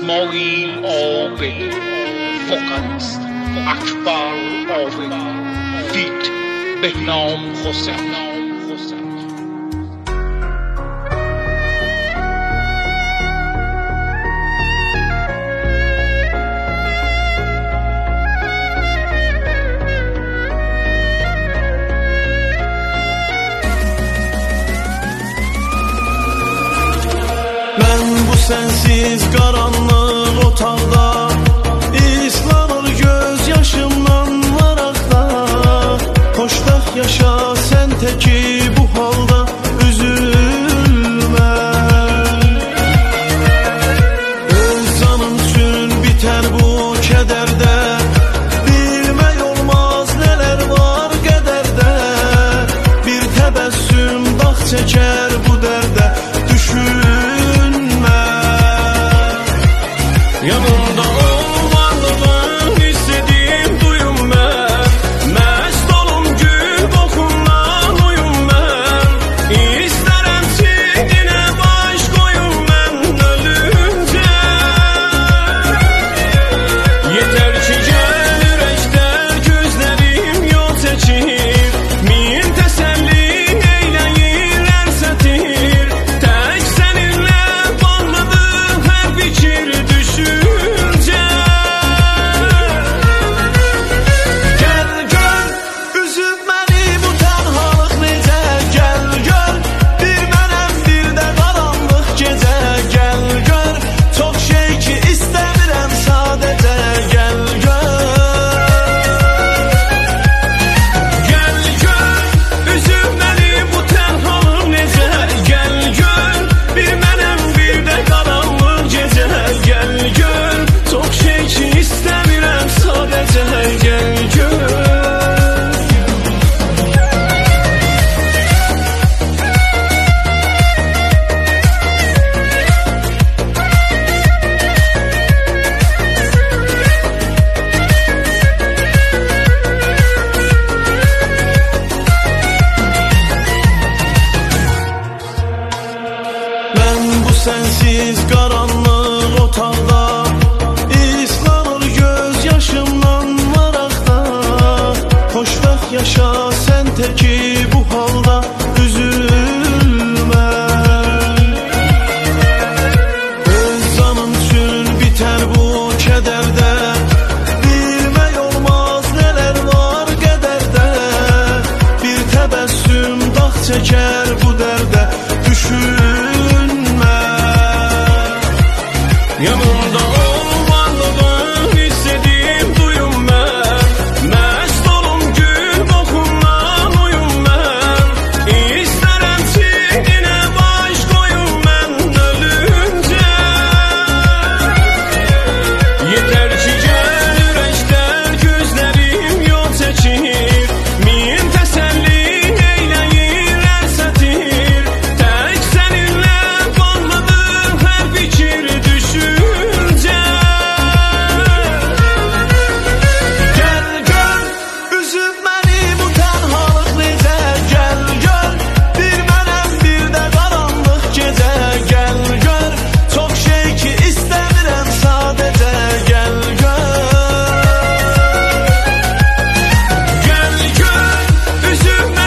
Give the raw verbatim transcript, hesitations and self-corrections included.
İsmail abi, vokalist Akbar abi, feat Behnam Hossein. Ben bu sensiz karanlık otaqda islanır göz yaşımdan maraqda. Xoşbəxt yaşa sen teki bu halda üzülmə. Öz canın üçün biter bu kədərdə, bilmək olmaz neler var qədərdə. Bir təbəssüm dağ çəkər bu dərdə, düşün. Yanımda olmadığın istediğim duyum ben. Mest olum gül kokundan uyum ben. İsterim çiğdine baş koyum ben ölünce. Yeter ki gel yürekten gözlerim yol seçir. Min teselli eyleyirler setir. Tek seninle bağlıdır her fikir düşür. Sensiz karanlık otaqda islanır göz yaşımdan maraqda. Xoşbəxt yaşa sen teki bu halda üzülmə. Öz canın üçün biter bu kədərdə, bilmək olmaz neler var qədərdə. Bir təbəssüm dağ çəkər bu dərdə, düşün. Yanım